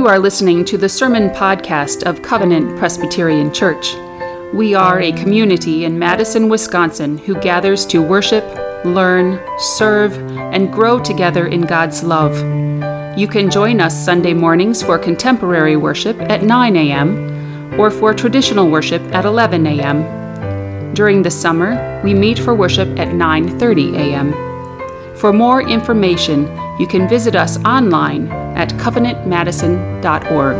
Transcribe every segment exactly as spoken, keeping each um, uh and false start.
You are listening to the sermon podcast of Covenant Presbyterian Church. We are a community in Madison, Wisconsin who gathers to worship, learn, serve, and grow together in God's love. You can join us Sunday mornings for contemporary worship at nine a.m. or for traditional worship at eleven a.m. During the summer, we meet for worship at nine thirty a.m. For more information, you can visit us online at covenant madison dot org.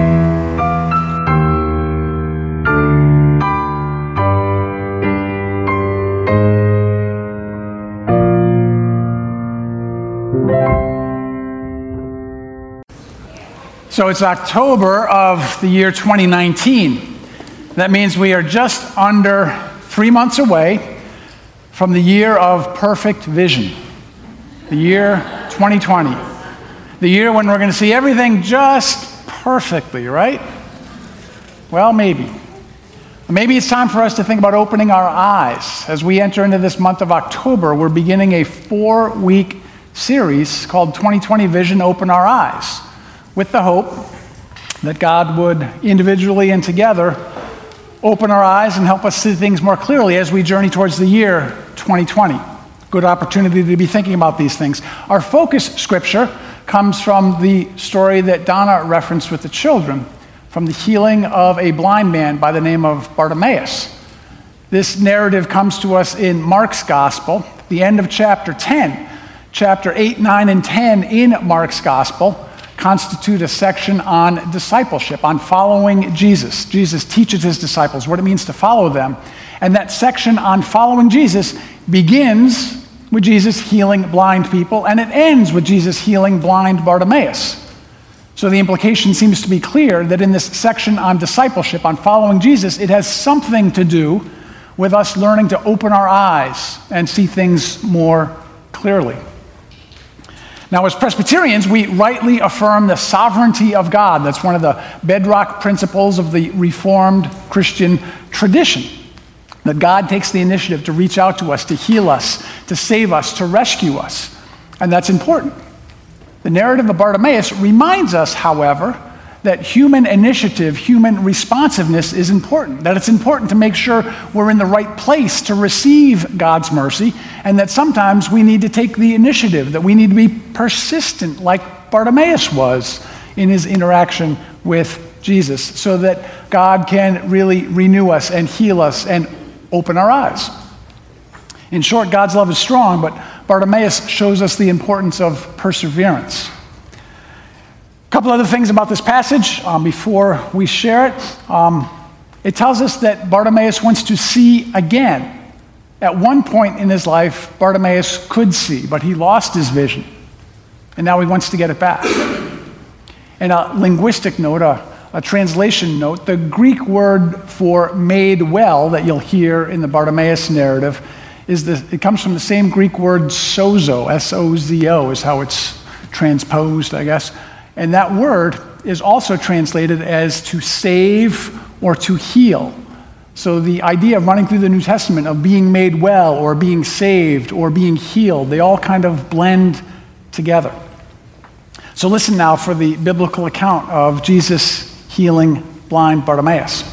So it's October of the year twenty nineteen. That means we are just under three months away from the year of perfect vision, the year twenty twenty, the year when we're going to see everything just perfectly, right? Well, maybe. Maybe it's time for us to think about opening our eyes. As we enter into this month of October, we're beginning a four-week series called twenty twenty Vision, Open Our Eyes, with the hope that God would individually and together open our eyes and help us see things more clearly as we journey towards the year twenty twenty. Good opportunity to be thinking about these things. Our focus scripture comes from the story that Donna referenced with the children, from the healing of a blind man by the name of Bartimaeus. This narrative comes to us in Mark's Gospel, the end of chapter ten. Chapter eight, nine, and ten in Mark's Gospel constitute a section on discipleship, on following Jesus. Jesus teaches his disciples what it means to follow them. And that section on following Jesus begins with Jesus healing blind people, and it ends with Jesus healing blind Bartimaeus. So the implication seems to be clear that in this section on discipleship, on following Jesus, it has something to do with us learning to open our eyes and see things more clearly. Now, as Presbyterians, we rightly affirm the sovereignty of God. That's one of the bedrock principles of the Reformed Christian tradition, that God takes the initiative to reach out to us, to heal us, to save us, to rescue us. And that's important. The narrative of Bartimaeus reminds us, however, that human initiative, human responsiveness is important, that it's important to make sure we're in the right place to receive God's mercy, and that sometimes we need to take the initiative, that we need to be persistent like Bartimaeus was in his interaction with Jesus, so that God can really renew us and heal us and open our eyes. In short, God's love is strong, but Bartimaeus shows us the importance of perseverance. A couple other things about this passage um, before we share it. Um, it tells us that Bartimaeus wants to see again. At one point in his life, Bartimaeus could see, but he lost his vision, and now he wants to get it back. And a linguistic note, a, a translation note, the Greek word for made well that you'll hear in the Bartimaeus narrative is the, it comes from the same Greek word sozo, S O Z O is how it's transposed, I guess. And that word is also translated as to save or to heal. So the idea of running through the New Testament of being made well or being saved or being healed, they all kind of blend together. So listen now for the biblical account of Jesus healing blind Bartimaeus.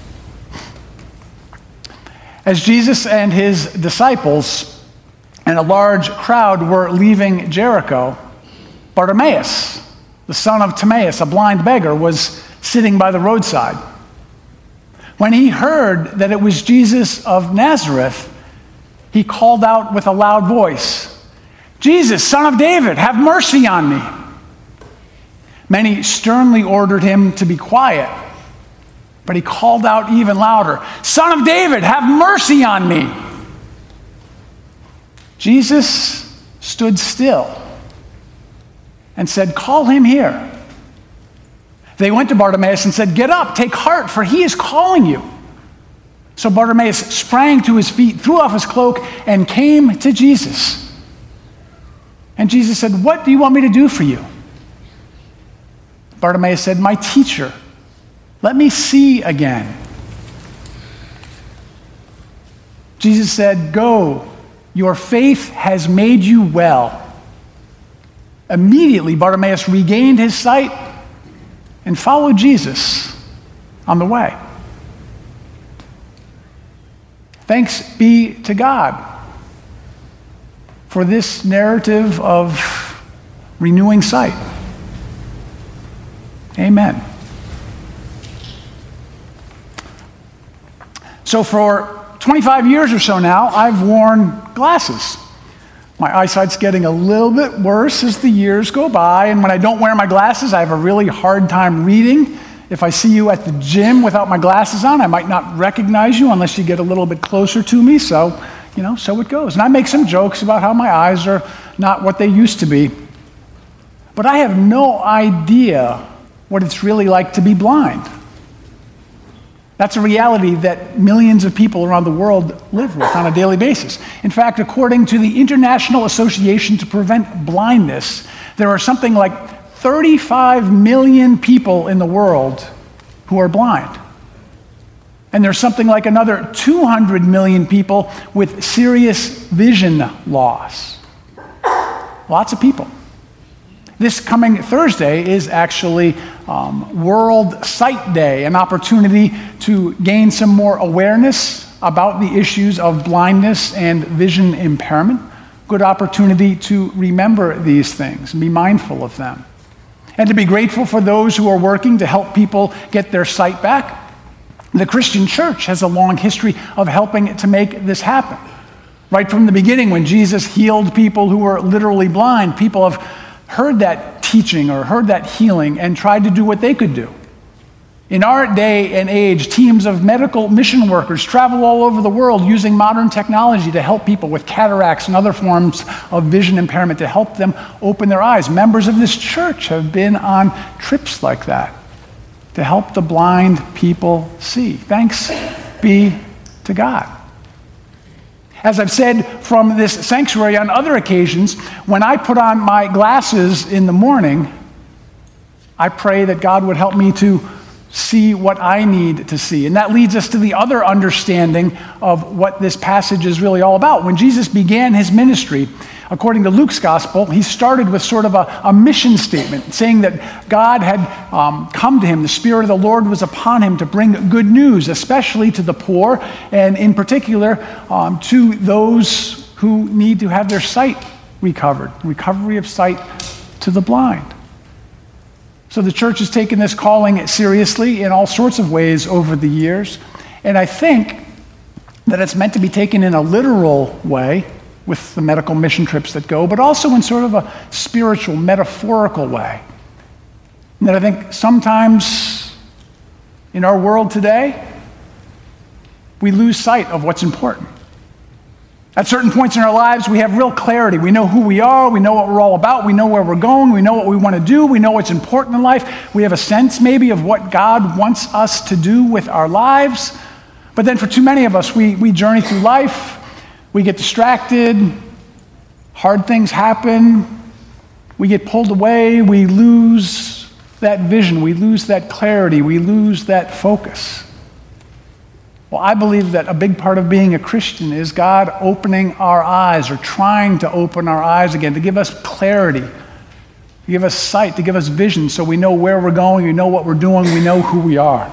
As Jesus and his disciples and a large crowd were leaving Jericho, Bartimaeus, the son of Timaeus, a blind beggar, was sitting by the roadside. When he heard that it was Jesus of Nazareth, he called out with a loud voice, "Jesus, son of David, have mercy on me." Many sternly ordered him to be quiet, but he called out even louder, "Son of David, have mercy on me." Jesus stood still and said, "Call him here." They went to Bartimaeus and said, "Get up, take heart, for he is calling you." So Bartimaeus sprang to his feet, threw off his cloak, and came to Jesus. And Jesus said, "What do you want me to do for you?" Bartimaeus said, "My teacher, let me see again." Jesus said, "Go, your faith has made you well." Immediately, Bartimaeus regained his sight and follow Jesus on the way. Thanks be to God for this narrative of renewing sight. Amen. So for twenty-five years or so now, I've worn glasses. My eyesight's getting a little bit worse as the years go by, and when I don't wear my glasses, I have a really hard time reading. If I see you at the gym without my glasses on, I might not recognize you unless you get a little bit closer to me, so, you know, so it goes. And I make some jokes about how my eyes are not what they used to be. But I have no idea what it's really like to be blind. That's a reality that millions of people around the world live with on a daily basis. In fact, according to the International Association to Prevent Blindness, there are something like thirty-five million people in the world who are blind. And there's something like another two hundred million people with serious vision loss. Lots of people. This coming Thursday is actually um, World Sight Day, an opportunity to gain some more awareness about the issues of blindness and vision impairment. Good opportunity to remember these things and be mindful of them. And to be grateful for those who are working to help people get their sight back. The Christian church has a long history of helping to make this happen. Right from the beginning, when Jesus healed people who were literally blind, people have heard that teaching or heard that healing and tried to do what they could do. In our day and age, teams of medical mission workers travel all over the world using modern technology to help people with cataracts and other forms of vision impairment to help them open their eyes. Members of this church have been on trips like that to help the blind people see. Thanks be to God. As I've said from this sanctuary on other occasions, when I put on my glasses in the morning, I pray that God would help me to see what I need to see. And that leads us to the other understanding of what this passage is really all about. When Jesus began his ministry, according to Luke's gospel, he started with sort of a, a mission statement, saying that God had um, come to him. The Spirit of the Lord was upon him to bring good news, especially to the poor, and in particular um, to those who need to have their sight recovered, recovery of sight to the blind. So the church has taken this calling seriously in all sorts of ways over the years. And I think that it's meant to be taken in a literal way with the medical mission trips that go, but also in sort of a spiritual, metaphorical way. And that I think sometimes in our world today, we lose sight of what's important. At certain points in our lives, we have real clarity. We know who we are. We know what we're all about. We know where we're going. We know what we want to do. We know what's important in life. We have a sense maybe of what God wants us to do with our lives. But then for too many of us, we, we journey through life. We get distracted. Hard things happen. We get pulled away. We lose that vision. We lose that clarity. We lose that focus. Well, I believe that a big part of being a Christian is God opening our eyes, or trying to open our eyes again, to give us clarity, to give us sight, to give us vision, so we know where we're going, we know what we're doing, we know who we are.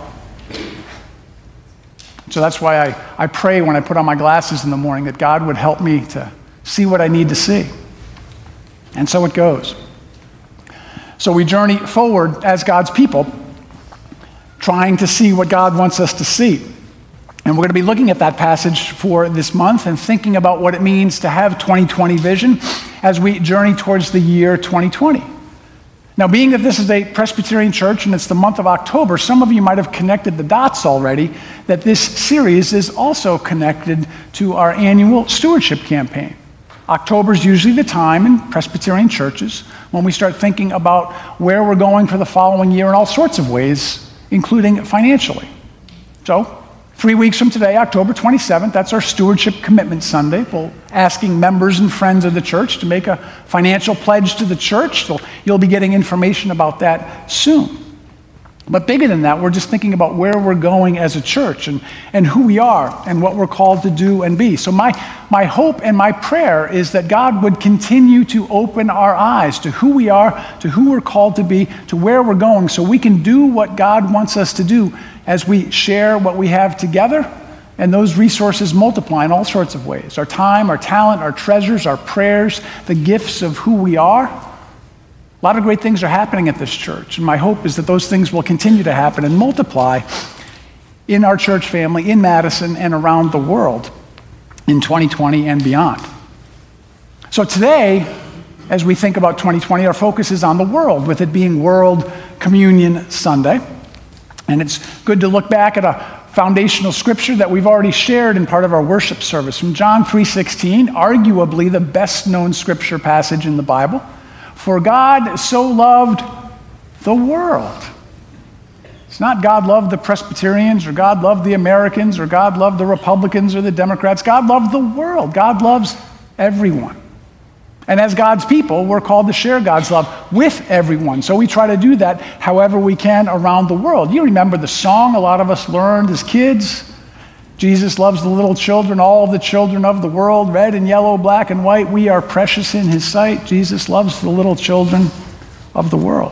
So that's why I, I pray when I put on my glasses in the morning that God would help me to see what I need to see. And so it goes. So we journey forward as God's people, trying to see what God wants us to see. And we're going to be looking at that passage for this month and thinking about what it means to have twenty twenty vision as we journey towards the year twenty twenty. Now, being that this is a Presbyterian church and it's the month of October, some of you might have connected the dots already that this series is also connected to our annual stewardship campaign. October is usually the time in Presbyterian churches when we start thinking about where we're going for the following year in all sorts of ways, including financially. So, Three weeks from today, October twenty-seventh, that's our Stewardship Commitment Sunday. We're asking members and friends of the church to make a financial pledge to the church. So you'll be getting information about that soon. But bigger than that, we're just thinking about where we're going as a church and, and who we are and what we're called to do and be. So my, my hope and my prayer is that God would continue to open our eyes to who we are, to who we're called to be, to where we're going, so we can do what God wants us to do as we share what we have together, and those resources multiply in all sorts of ways. Our time, our talent, our treasures, our prayers, the gifts of who we are. A lot of great things are happening at this church, and my hope is that those things will continue to happen and multiply in our church family, in Madison, and around the world in twenty twenty and beyond. So today, as we think about twenty twenty, our focus is on the world, with it being World Communion Sunday. And it's good to look back at a foundational scripture that we've already shared in part of our worship service from John three sixteen, arguably the best-known scripture passage in the Bible. For God so loved the world. It's not God loved the Presbyterians, or God loved the Americans, or God loved the Republicans or the Democrats. God loved the world. God loves everyone. And as God's people, we're called to share God's love with everyone. So we try to do that however we can around the world. You remember the song a lot of us learned as kids? Jesus loves the little children, all the children of the world, red and yellow, black and white. We are precious in his sight. Jesus loves the little children of the world.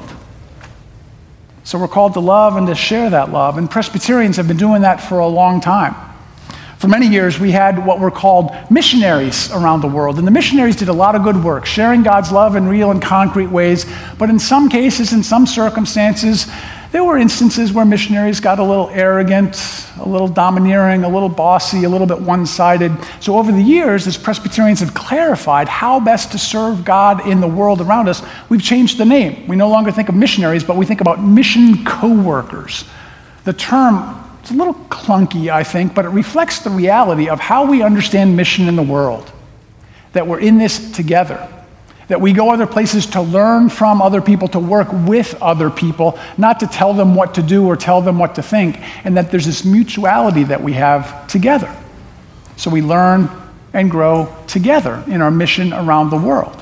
So we're called to love and to share that love. And Presbyterians have been doing that for a long time. For many years, we had what were called missionaries around the world. And the missionaries did a lot of good work, sharing God's love in real and concrete ways. But in some cases, in some circumstances, there were instances where missionaries got a little arrogant, a little domineering, a little bossy, a little bit one-sided. So over the years, as Presbyterians have clarified how best to serve God in the world around us, we've changed the name. We no longer think of missionaries, but we think about mission co-workers. The term, it's a little clunky, I think, but it reflects the reality of how we understand mission in the world, that we're in this together, that we go other places to learn from other people, to work with other people, not to tell them what to do or tell them what to think, and that there's this mutuality that we have together. So we learn and grow together in our mission around the world.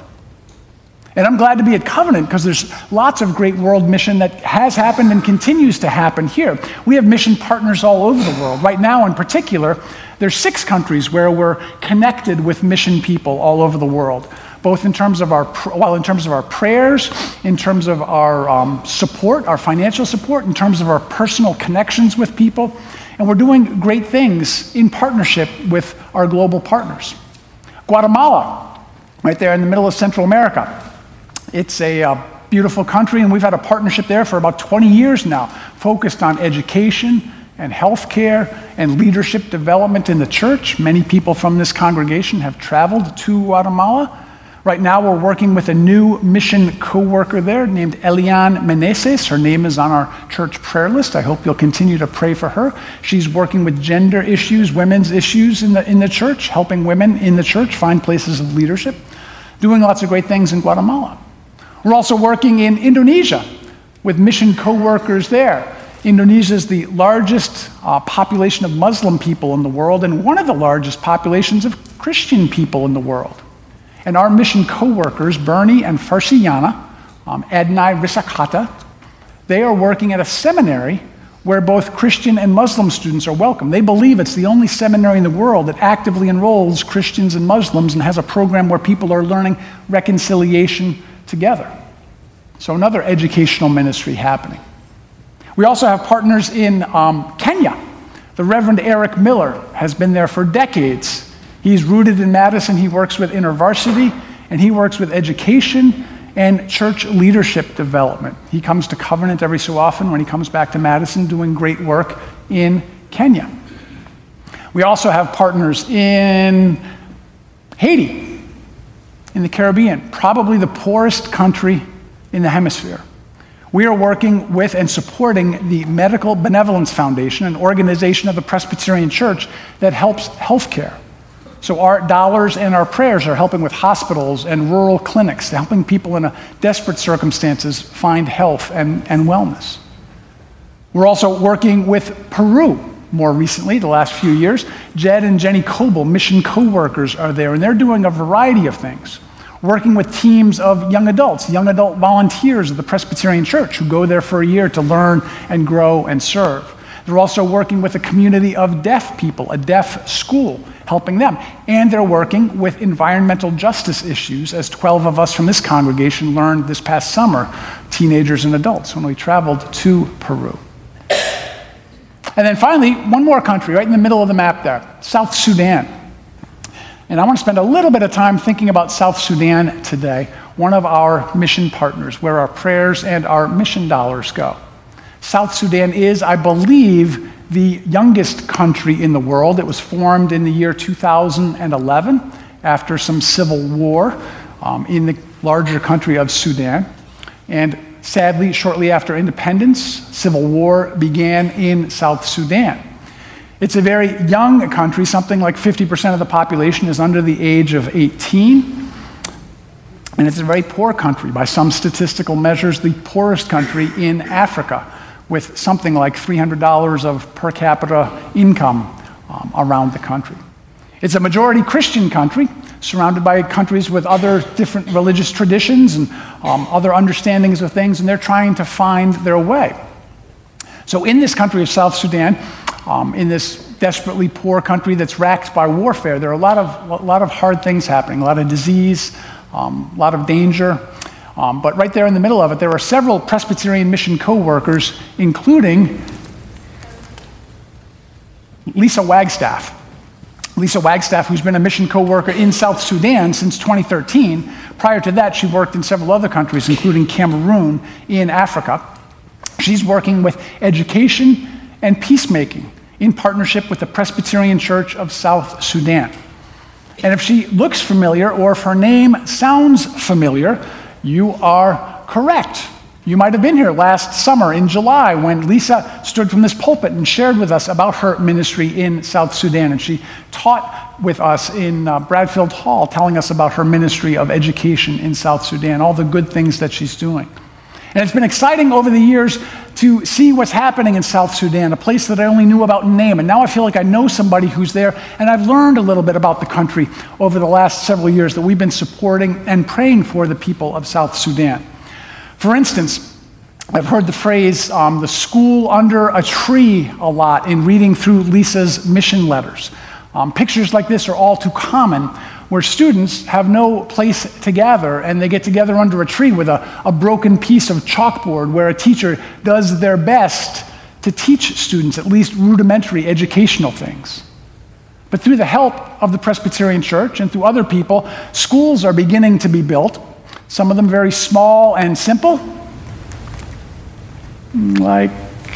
And I'm glad to be at Covenant because there's lots of great world mission that has happened and continues to happen here. We have mission partners all over the world. Right now, in particular, there's six countries where we're connected with mission people all over the world, both in terms of our, well, in terms of our prayers, in terms of our um, support, our financial support, in terms of our personal connections with people. And we're doing great things in partnership with our global partners. Guatemala, right there in the middle of Central America. It's a uh, beautiful country, and we've had a partnership there for about twenty years now, focused on education and healthcare and leadership development in the church. Many people from this congregation have traveled to Guatemala. Right now, we're working with a new mission co-worker there named Elian Meneses. Her name is on our church prayer list. I hope you'll continue to pray for her. She's working with gender issues, women's issues in the, in the church, helping women in the church find places of leadership, doing lots of great things in Guatemala. We're also working in Indonesia with mission co-workers there. Indonesia is the largest uh, population of Muslim people in the world and one of the largest populations of Christian people in the world. And our mission co-workers, Bernie and Farsiana, um, Adnai Risakata, they are working at a seminary where both Christian and Muslim students are welcome. They believe it's the only seminary in the world that actively enrolls Christians and Muslims and has a program where people are learning reconciliation together. So another educational ministry happening. We also have partners in um, Kenya. The Reverend Eric Miller has been there for decades. He's rooted in Madison. He works with InterVarsity, and he works with education and church leadership development. He comes to Covenant every so often when he comes back to Madison, doing great work in Kenya. We also have partners in Haiti, in the Caribbean, probably the poorest country in the hemisphere. We are working with and supporting the Medical Benevolence Foundation, an organization of the Presbyterian Church that helps healthcare. So our dollars and our prayers are helping with hospitals and rural clinics, helping people in a desperate circumstances find health and, and wellness. We're also working with Peru more recently, the last few years. Jed and Jenny Coble, mission co-workers, are there, and they're doing a variety of things. working with teams of young adults, young adult volunteers of the Presbyterian Church who go there for a year to learn and grow and serve. They're also working with a community of deaf people, a deaf school, helping them. And they're working with environmental justice issues, as twelve of us from this congregation learned this past summer, teenagers and adults, when we traveled to Peru. And then finally, one more country right in the middle of the map there, South Sudan. And I want to spend a little bit of time thinking about South Sudan today, one of our mission partners, where our prayers and our mission dollars go. South Sudan is, I believe, the youngest country in the world. It was formed in the year two thousand eleven after some civil war um, in the larger country of Sudan. And sadly, shortly after independence, civil war began in South Sudan. It's a very young country. Something like fifty percent of the population is under the age of eighteen. And it's a very poor country. By some statistical measures, the poorest country in Africa, with something like three hundred dollars of per capita income um, around the country. It's a majority Christian country, surrounded by countries with other different religious traditions and um, other understandings of things, and they're trying to find their way. So in this country of South Sudan, um, in this desperately poor country that's racked by warfare, there are a lot of, a lot of hard things happening, a lot of disease, um, a lot of danger. Um, but right there in the middle of it, there are several Presbyterian mission co-workers, including Lisa Wagstaff. Lisa Wagstaff, who's been a mission co-worker in South Sudan since twenty thirteen. Prior to that, she worked in several other countries, including Cameroon in Africa. She's working with education and peacemaking in partnership with the Presbyterian Church of South Sudan. And if she looks familiar, or if her name sounds familiar, you are correct. You might have been here last summer in July when Lisa stood from this pulpit and shared with us about her ministry in South Sudan. And she taught with us in uh, Bradfield Hall, telling us about her ministry of education in South Sudan, all the good things that she's doing. And it's been exciting over the years to see what's happening in South Sudan, a place that I only knew about in name. And now I feel like I know somebody who's there, and I've learned a little bit about the country over the last several years that we've been supporting and praying for the people of South Sudan. For instance, I've heard the phrase, um, the school under a tree, a lot in reading through Lisa's mission letters. Um, pictures like this are all too common, where students have no place to gather, and they get together under a tree with a, a broken piece of chalkboard where a teacher does their best to teach students at least rudimentary educational things. But through the help of the Presbyterian Church and through other people, schools are beginning to be built, some of them very small and simple, like,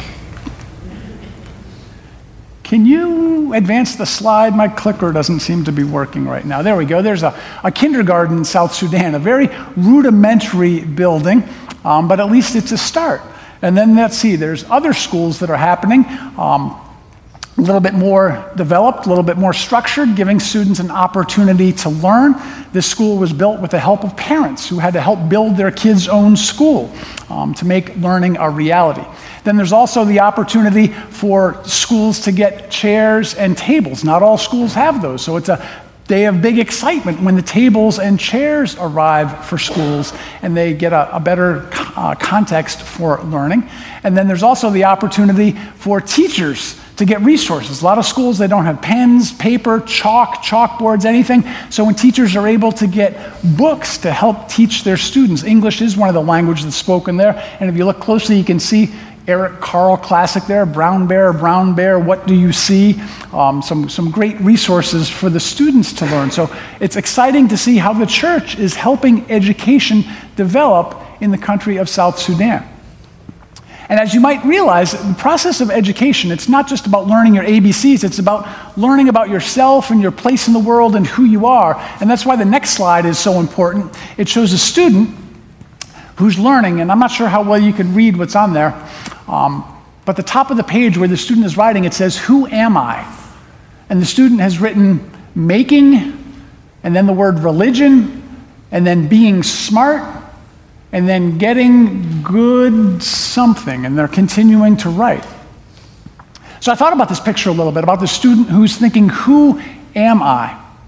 can you advance the slide? My clicker doesn't seem to be working right now. There we go. There's a, a kindergarten in South Sudan, a very rudimentary building, um, but at least it's a start. And then let's see, there's other schools that are happening, um, a little bit more developed, a little bit more structured, giving students an opportunity to learn. This school was built with the help of parents who had to help build their kids' own school um, to make learning a reality. Then there's also the opportunity for schools to get chairs and tables. Not all schools have those, so it's a day of big excitement when the tables and chairs arrive for schools and they get a, a better uh, context for learning. And then there's also the opportunity for teachers to get resources. A lot of schools, they don't have pens, paper, chalk, chalkboards, anything. So when teachers are able to get books to help teach their students, English is one of the languages that's spoken there. And if you look closely, you can see Eric Carle classic there, Brown Bear, Brown Bear, What Do You See? Um, some, some great resources for the students to learn. So it's exciting to see how the church is helping education develop in the country of South Sudan. And as you might realize, the process of education, it's not just about learning your A B Cs, it's about learning about yourself and your place in the world and who you are. And that's why the next slide is so important. It shows a student who's learning, and I'm not sure how well you can read what's on there, um, but the top of the page where the student is writing, it says, "Who am I?" And the student has written making, and then the word religion, and then being smart, and then getting good something, and they're continuing to write. So I thought about this picture a little bit, about the student who's thinking, who am I?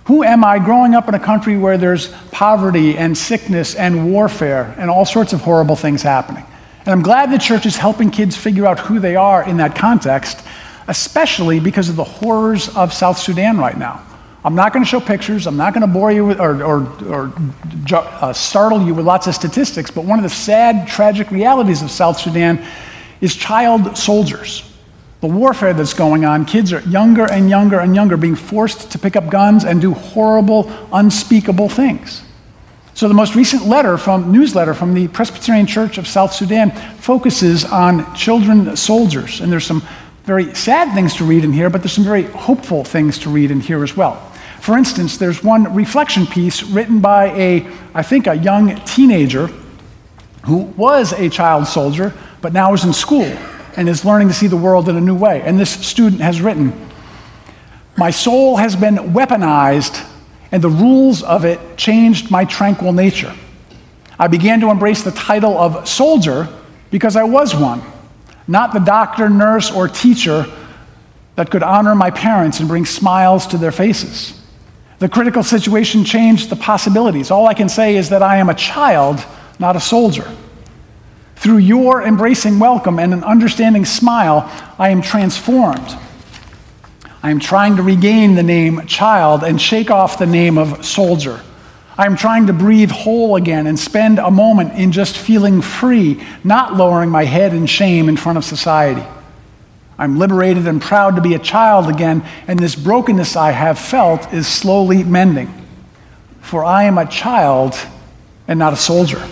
Who am I growing up in a country where there's poverty and sickness and warfare and all sorts of horrible things happening? And I'm glad the church is helping kids figure out who they are in that context, especially because of the horrors of South Sudan right now. I'm not going to show pictures. I'm not going to bore you with, or, or, or uh, startle you with lots of statistics, but one of the sad, tragic realities of South Sudan is child soldiers. The warfare that's going on, kids are younger and younger and younger, being forced to pick up guns and do horrible, unspeakable things. So the most recent letter from newsletter from the Presbyterian Church of South Sudan focuses on children soldiers. And there's some very sad things to read in here, but there's some very hopeful things to read in here as well. For instance, there's one reflection piece written by a, I think, a young teenager who was a child soldier, but now is in school and is learning to see the world in a new way. And this student has written, "My soul has been weaponized, and the rules of it changed my tranquil nature. I began to embrace the title of soldier because I was one, not the doctor, nurse, or teacher that could honor my parents and bring smiles to their faces. The critical situation changed the possibilities. All I can say is that I am a child, not a soldier. Through your embracing welcome and an understanding smile, I am transformed. I am trying to regain the name child and shake off the name of soldier. I am trying to breathe whole again and spend a moment in just feeling free, not lowering my head in shame in front of society. I'm liberated and proud to be a child again, and this brokenness I have felt is slowly mending. For I am a child and not a soldier."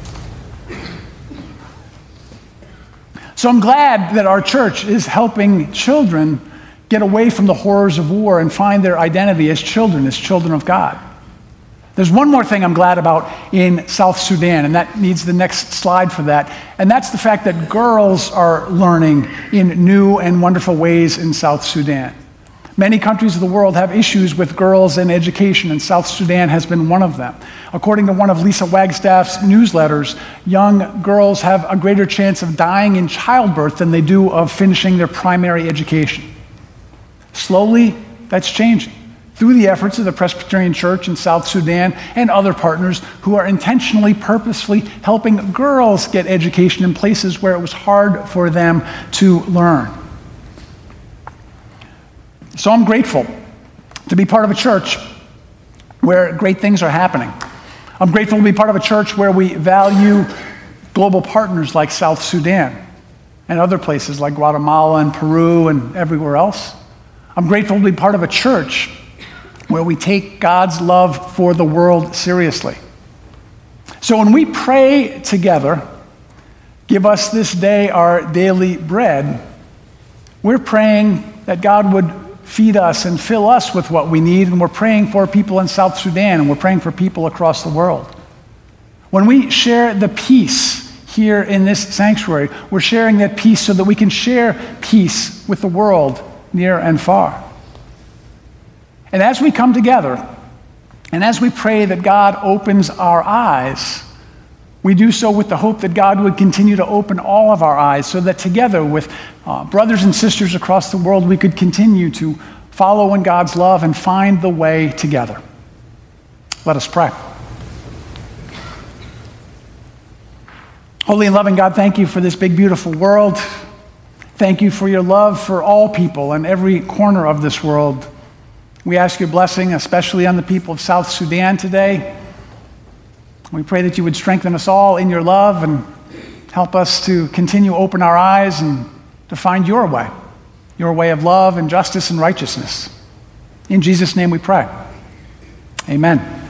So I'm glad that our church is helping children get away from the horrors of war and find their identity as children, as children of God. There's one more thing I'm glad about in South Sudan, and that needs the next slide for that, and that's the fact that girls are learning in new and wonderful ways in South Sudan. Many countries of the world have issues with girls and education, and South Sudan has been one of them. According to one of Lisa Wagstaff's newsletters, young girls have a greater chance of dying in childbirth than they do of finishing their primary education. Slowly, that's changing through the efforts of the Presbyterian Church in South Sudan and other partners who are intentionally, purposefully helping girls get education in places where it was hard for them to learn. So I'm grateful to be part of a church where great things are happening. I'm grateful to be part of a church where we value global partners like South Sudan and other places like Guatemala and Peru and everywhere else. I'm grateful to be part of a church where we take God's love for the world seriously. So when we pray together, "Give us this day our daily bread," we're praying that God would feed us and fill us with what we need, and we're praying for people in South Sudan, and we're praying for people across the world. When we share the peace here in this sanctuary, we're sharing that peace so that we can share peace with the world near and far. And as we come together, and as we pray that God opens our eyes, we do so with the hope that God would continue to open all of our eyes so that together with uh, brothers and sisters across the world, we could continue to follow in God's love and find the way together. Let us pray. Holy and loving God, thank you for this big, beautiful world. Thank you for your love for all people in every corner of this world. We ask your blessing, especially on the people of South Sudan today. We pray that you would strengthen us all in your love and help us to continue to open our eyes and to find your way, your way of love and justice and righteousness. In Jesus' name we pray. Amen.